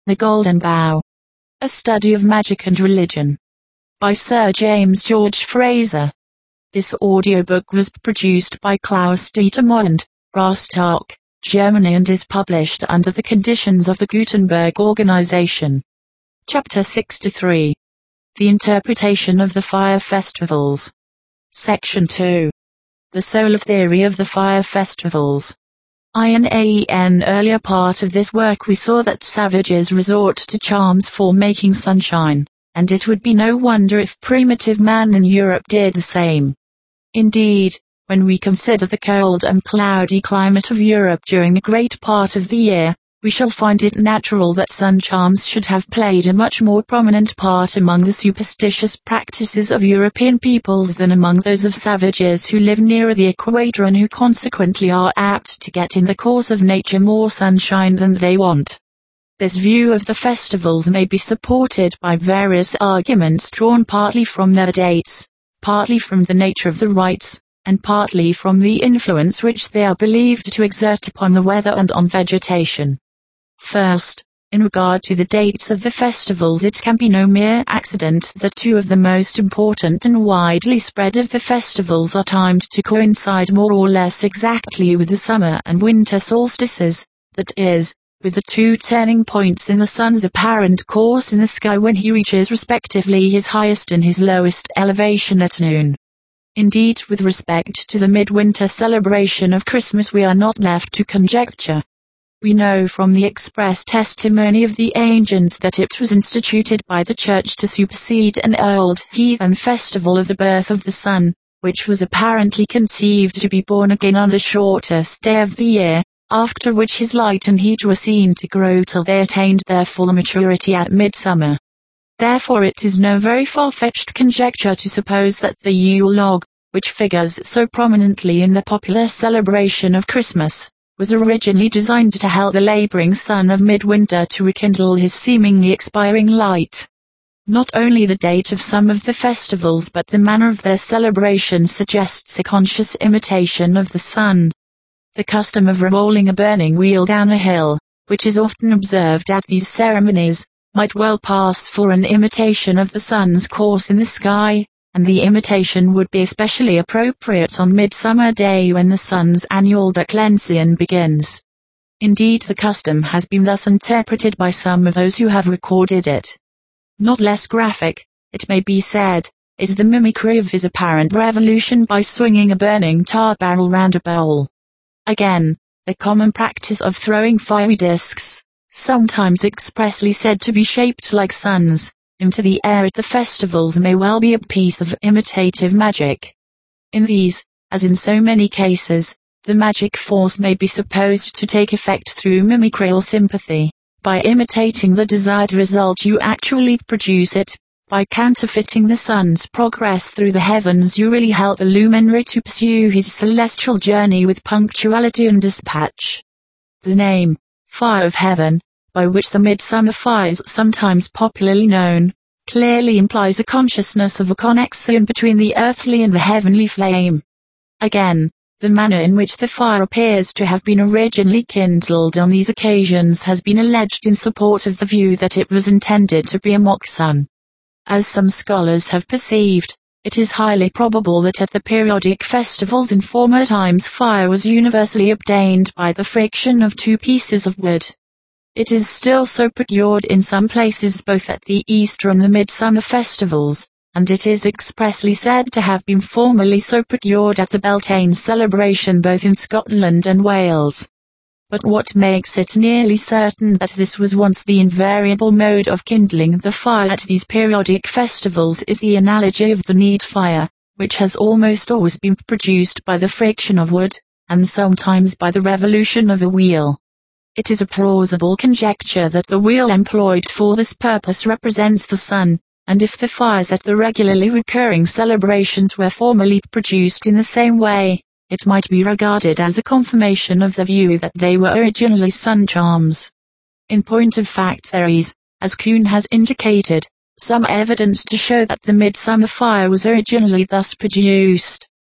The Golden Bough. A Study of Magic and Religion. By Sir James George Frazer. This audiobook was produced by Klaus Dietermond, Rostock, Germany, and is published under the conditions of the Gutenberg Organization. Chapter 63. The Interpretation of the Fire Festivals. Section 2. The Solar Theory of the Fire Festivals. In an earlier part of this work we saw that savages resort to charms for making sunshine, and it would be no wonder if primitive man in Europe did the same. Indeed, when we consider the cold and cloudy climate of Europe during a great part of the year, we shall find it natural that sun charms should have played a much more prominent part among the superstitious practices of European peoples than among those of savages who live nearer the equator and who consequently are apt to get in the course of nature more sunshine than they want. This view of the festivals may be supported by various arguments drawn partly from their dates, partly from the nature of the rites, and partly from the influence which they are believed to exert upon the weather and on vegetation. First, in regard to the dates of the festivals, it can be no mere accident that two of the most important and widely spread of the festivals are timed to coincide more or less exactly with the summer and winter solstices, that is, with the two turning points in the sun's apparent course in the sky when he reaches respectively his highest and his lowest elevation at noon. Indeed, with respect to the midwinter celebration of Christmas we are not left to conjecture. We know from the express testimony of the ancients that it was instituted by the Church to supersede an old heathen festival of the birth of the sun, which was apparently conceived to be born again on the shortest day of the year, after which his light and heat were seen to grow till they attained their full maturity at midsummer. Therefore it is no very far-fetched conjecture to suppose that the Yule log, which figures so prominently in the popular celebration of Christmas, was originally designed to help the laboring sun of midwinter to rekindle his seemingly expiring light. Not only the date of some of the festivals but the manner of their celebration suggests a conscious imitation of the sun. The custom of rolling a burning wheel down a hill, which is often observed at these ceremonies, might well pass for an imitation of the sun's course in the sky, and the imitation would be especially appropriate on Midsummer Day when the sun's annual declension begins. Indeed, the custom has been thus interpreted by some of those who have recorded it. Not less graphic, it may be said, is the mimicry of his apparent revolution by swinging a burning tar barrel round a bowl. Again, the common practice of throwing fiery discs, sometimes expressly said to be shaped like suns, into the air at the festivals may well be a piece of imitative magic. In these, as in so many cases, the magic force may be supposed to take effect through mimicry or sympathy. By imitating the desired result you actually produce it. By counterfeiting the sun's progress through the heavens you really help the luminary to pursue his celestial journey with punctuality and dispatch. The name, Fire of Heaven, by which the midsummer fire is sometimes popularly known, clearly implies a consciousness of a connection between the earthly and the heavenly flame. Again, the manner in which the fire appears to have been originally kindled on these occasions has been alleged in support of the view that it was intended to be a mock sun. As some scholars have perceived, it is highly probable that at the periodic festivals in former times fire was universally obtained by the friction of two pieces of wood. It is still so procured in some places both at the Easter and the Midsummer festivals, and it is expressly said to have been formerly so procured at the Beltane celebration both in Scotland and Wales. But what makes it nearly certain that this was once the invariable mode of kindling the fire at these periodic festivals is the analogy of the need fire, which has almost always been produced by the friction of wood, and sometimes by the revolution of a wheel. It is a plausible conjecture that the wheel employed for this purpose represents the sun, and if the fires at the regularly recurring celebrations were formerly produced in the same way, it might be regarded as a confirmation of the view that they were originally sun charms. In point of fact there is, as Kuhn has indicated, some evidence to show that the midsummer fire was originally thus produced.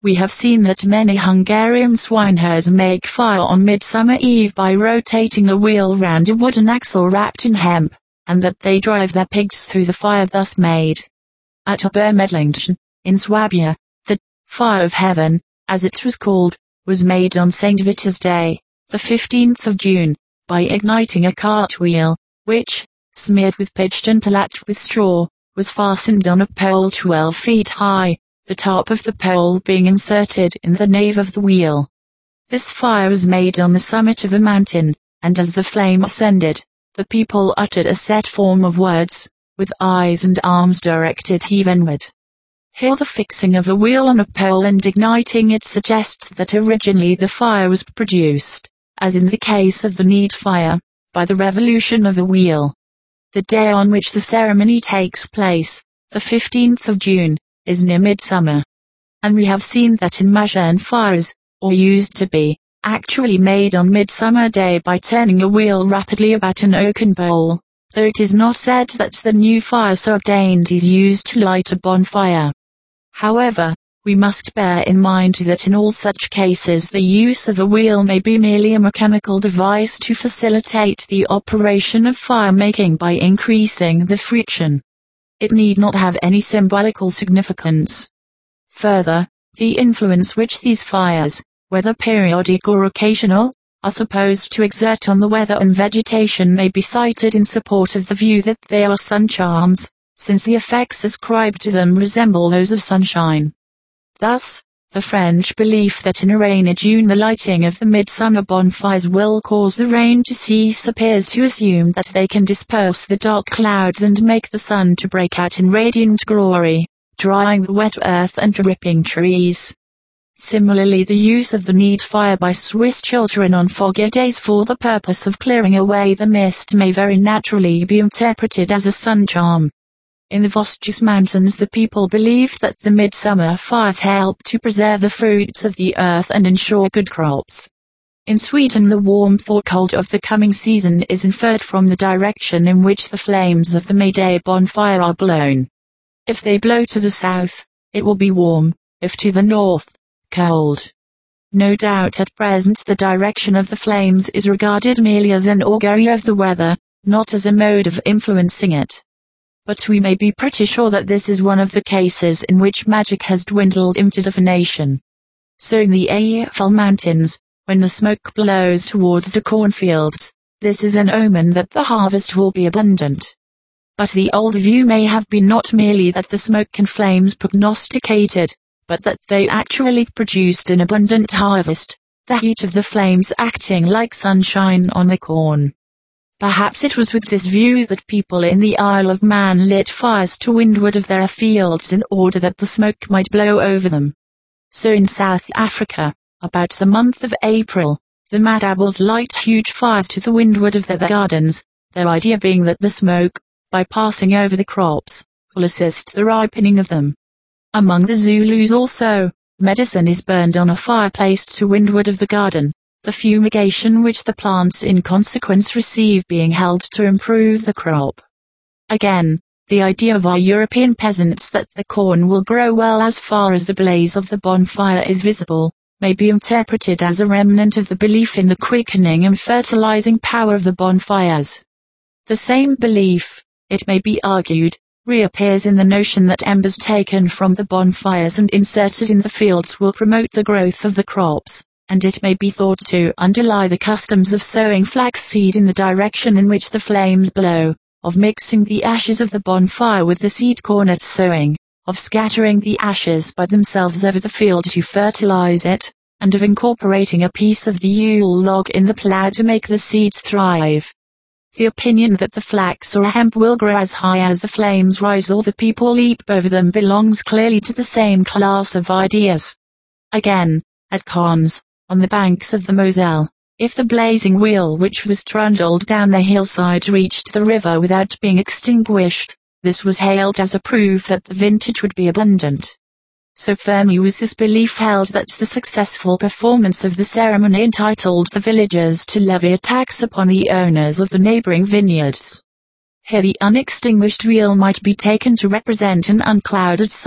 We have seen that many Hungarian swineherds make fire on Midsummer Eve by rotating a wheel round a wooden axle wrapped in hemp, and that they drive their pigs through the fire thus made. At Obermedlingen, in Swabia, the Fire of Heaven, as it was called, was made on St. Vitus's Day, the 15th of June, by igniting a cartwheel, which, smeared with pitch and lapped with straw, was fastened on a pole 12 feet high, the top of the pole being inserted in the nave of the wheel. This fire was made on the summit of a mountain, and as the flame ascended, the people uttered a set form of words, with eyes and arms directed heavenward. Here the fixing of a wheel on a pole and igniting it suggests that originally the fire was produced, as in the case of the need fire, by the revolution of a wheel. The day on which the ceremony takes place, the 15th of June, is near midsummer. And we have seen that in Majan fires, or used to be, actually made on Midsummer Day by turning a wheel rapidly about an oaken bowl, though it is not said that the new fire so obtained is used to light a bonfire. However, we must bear in mind that in all such cases the use of a wheel may be merely a mechanical device to facilitate the operation of fire-making by increasing the friction. It need not have any symbolical significance. Further, the influence which these fires, whether periodic or occasional, are supposed to exert on the weather and vegetation may be cited in support of the view that they are sun charms, since the effects ascribed to them resemble those of sunshine. Thus, the French belief that in a rainy June the lighting of the midsummer bonfires will cause the rain to cease appears to assume that they can disperse the dark clouds and make the sun to break out in radiant glory, drying the wet earth and dripping trees. Similarly, the use of the need fire by Swiss children on foggy days for the purpose of clearing away the mist may very naturally be interpreted as a sun charm. In the Vosges Mountains the people believe that the midsummer fires help to preserve the fruits of the earth and ensure good crops. In Sweden the warmth or cold of the coming season is inferred from the direction in which the flames of the May Day bonfire are blown. If they blow to the south, it will be warm, if to the north, cold. No doubt at present the direction of the flames is regarded merely as an augury of the weather, not as a mode of influencing it. But we may be pretty sure that this is one of the cases in which magic has dwindled into divination. So in the Eifel Mountains, when the smoke blows towards the cornfields, this is an omen that the harvest will be abundant. But the old view may have been not merely that the smoke and flames prognosticated, but that they actually produced an abundant harvest, the heat of the flames acting like sunshine on the corn. Perhaps it was with this view that people in the Isle of Man lit fires to windward of their fields in order that the smoke might blow over them. So in South Africa, about the month of April, the Madables light huge fires to the windward of their gardens, their idea being that the smoke, by passing over the crops, will assist the ripening of them. Among the Zulus also, medicine is burned on a fire placed to windward of the garden, the fumigation which the plants in consequence receive being held to improve the crop. Again, the idea of our European peasants that the corn will grow well as far as the blaze of the bonfire is visible, may be interpreted as a remnant of the belief in the quickening and fertilizing power of the bonfires. The same belief, it may be argued, reappears in the notion that embers taken from the bonfires and inserted in the fields will promote the growth of the crops, and it may be thought to underlie the customs of sowing flaxseed in the direction in which the flames blow, of mixing the ashes of the bonfire with the seed corn at sowing, of scattering the ashes by themselves over the field to fertilize it, and of incorporating a piece of the Yule log in the plough to make the seeds thrive. The opinion that the flax or hemp will grow as high as the flames rise or the people leap over them belongs clearly to the same class of ideas. Again, at Cons, on the banks of the Moselle, if the blazing wheel which was trundled down the hillside reached the river without being extinguished, this was hailed as a proof that the vintage would be abundant. So firmly was this belief held that the successful performance of the ceremony entitled the villagers to levy a tax upon the owners of the neighboring vineyards. Here the unextinguished wheel might be taken to represent an unclouded sun,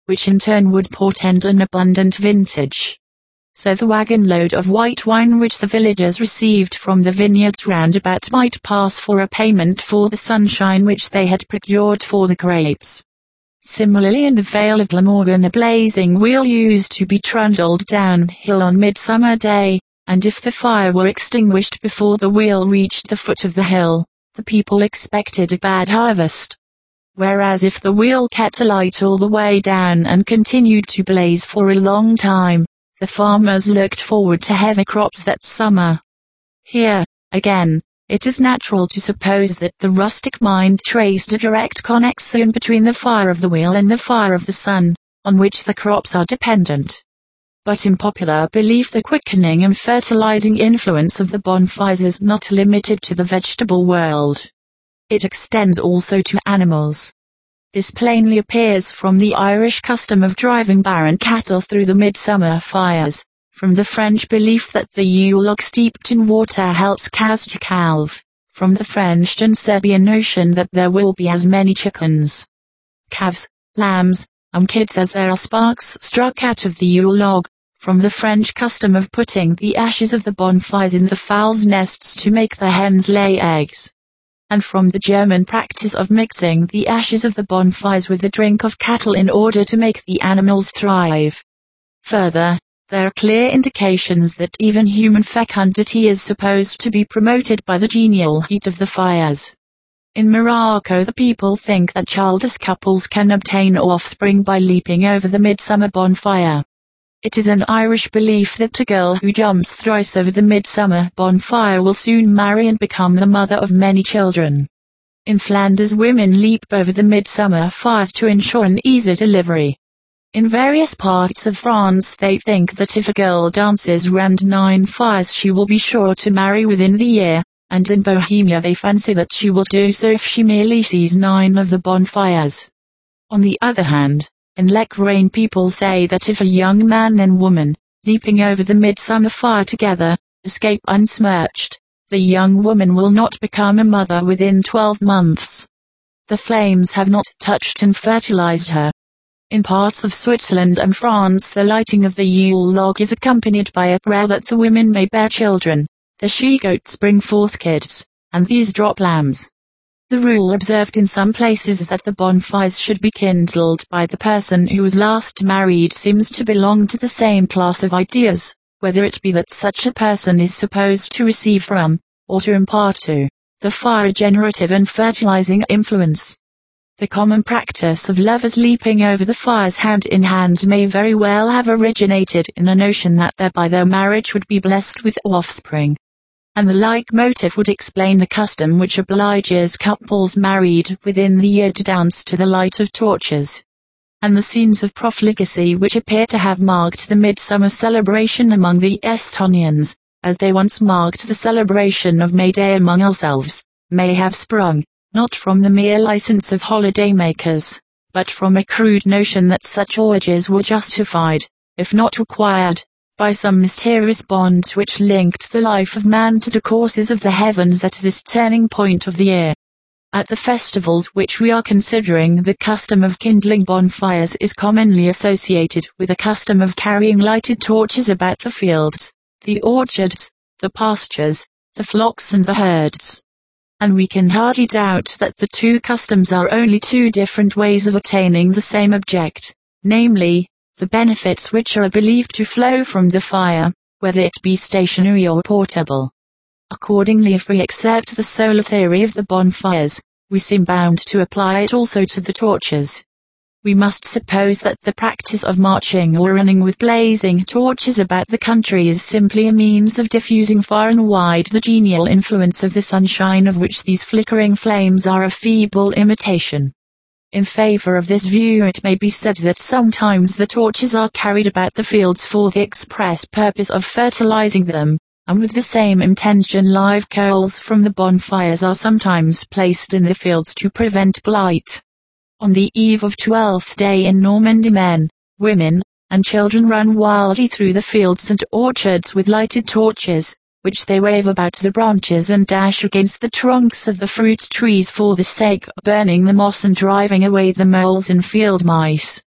which in turn would portend an abundant vintage. So the wagon load of white wine which the villagers received from the vineyards round about might pass for a payment for the sunshine which they had procured for the grapes. Similarly in the Vale of Glamorgan a blazing wheel used to be trundled downhill on Midsummer Day, and if the fire were extinguished before the wheel reached the foot of the hill, the people expected a bad harvest. Whereas if the wheel kept alight all the way down and continued to blaze for a long time, the farmers looked forward to heavy crops that summer. Here, again, it is natural to suppose that the rustic mind traced a direct connection between the fire of the wheel and the fire of the sun, on which the crops are dependent. But in popular belief the quickening and fertilizing influence of the bonfires is not limited to the vegetable world. It extends also to animals. This plainly appears from the Irish custom of driving barren cattle through the midsummer fires, from the French belief that the Yule log steeped in water helps cows to calve, from the French and Serbian notion that there will be as many chickens, calves, lambs, and kids as there are sparks struck out of the Yule log, from the French custom of putting the ashes of the bonfires in the fowls' nests to make the hens lay eggs, and from the German practice of mixing the ashes of the bonfires with the drink of cattle in order to make the animals thrive. Further, there are clear indications that even human fecundity is supposed to be promoted by the genial heat of the fires. In Morocco the people think that childless couples can obtain offspring by leaping over the midsummer bonfire. It is an Irish belief that a girl who jumps thrice over the midsummer bonfire will soon marry and become the mother of many children. In Flanders women leap over the midsummer fires to ensure an easy delivery. In various parts of France they think that if a girl dances round 9 fires she will be sure to marry within the year, and in Bohemia they fancy that she will do so if she merely sees 9 of the bonfires. On the other hand, in Lechrain people say that if a young man and woman, leaping over the midsummer fire together, escape unsmirched, the young woman will not become a mother within 12 months. The flames have not touched and fertilized her. In parts of Switzerland and France the lighting of the Yule log is accompanied by a prayer that the women may bear children, the she-goats bring forth kids, and these drop lambs. The rule observed in some places is that the bonfires should be kindled by the person who was last married seems to belong to the same class of ideas, whether it be that such a person is supposed to receive from, or to impart to, the fire generative and fertilizing influence. The common practice of lovers leaping over the fires hand in hand may very well have originated in a notion that thereby their marriage would be blessed with offspring. And the like motive would explain the custom which obliges couples married within the year to dance to the light of torches, and the scenes of profligacy which appear to have marked the midsummer celebration among the Estonians, as they once marked the celebration of May Day among ourselves, may have sprung, not from the mere license of holiday-makers, but from a crude notion that such orgies were justified, if not required, by some mysterious bond which linked the life of man to the courses of the heavens at this turning point of the year. At the festivals which we are considering the custom of kindling bonfires is commonly associated with a custom of carrying lighted torches about the fields, the orchards, the pastures, the flocks and the herds. And we can hardly doubt that the two customs are only two different ways of attaining the same object, namely, the benefits which are believed to flow from the fire, whether it be stationary or portable. Accordingly, if we accept the solar theory of the bonfires, we seem bound to apply it also to the torches. We must suppose that the practice of marching or running with blazing torches about the country is simply a means of diffusing far and wide the genial influence of the sunshine of which these flickering flames are a feeble imitation. In favor of this view it may be said that sometimes the torches are carried about the fields for the express purpose of fertilizing them, and with the same intention live coals from the bonfires are sometimes placed in the fields to prevent blight. On the eve of Twelfth Day in Normandy men, women, and children run wildly through the fields and orchards with lighted torches, which they wave about the branches and dash against the trunks of the fruit trees for the sake of burning the moss and driving away the moles and field mice.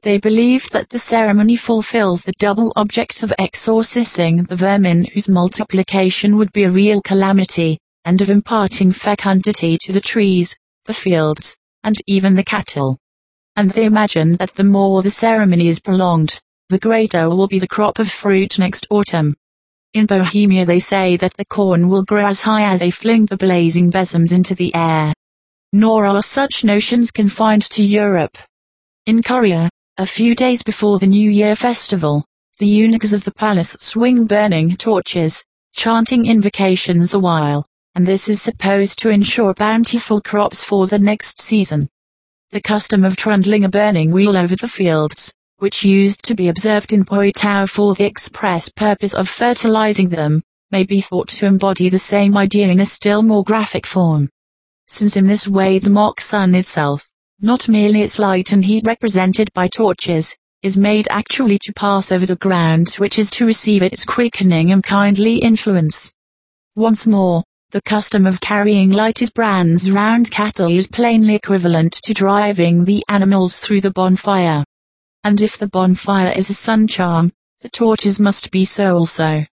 They believe that the ceremony fulfills the double object of exorcising the vermin whose multiplication would be a real calamity, and of imparting fecundity to the trees, the fields, and even the cattle. And they imagine that the more the ceremony is prolonged, the greater will be the crop of fruit next autumn. In Bohemia they say that the corn will grow as high as they fling the blazing besoms into the air. Nor are such notions confined to Europe. In Korea, a few days before the New Year festival, the eunuchs of the palace swing burning torches, chanting invocations the while, and this is supposed to ensure bountiful crops for the next season. The custom of trundling a burning wheel over the fields, which used to be observed in Poitou for the express purpose of fertilizing them, may be thought to embody the same idea in a still more graphic form. Since in this way the mock sun itself, not merely its light and heat represented by torches, is made actually to pass over the ground which is to receive its quickening and kindly influence. Once more, the custom of carrying lighted brands round cattle is plainly equivalent to driving the animals through the bonfire. And if the bonfire is a sun charm, the torches must be so also.